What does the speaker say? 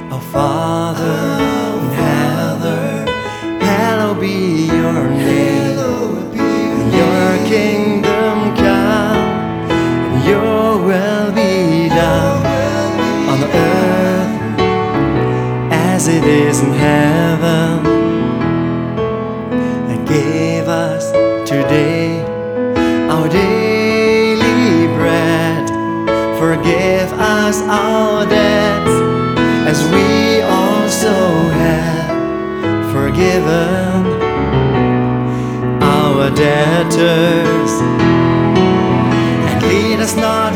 Our Father in heaven, hallowed be your name. Your kingdom come, and your will be done on earth as it is in heaven. And give us today our daily bread. Forgive us our debts, as we also have forgiven our debtors. And lead us not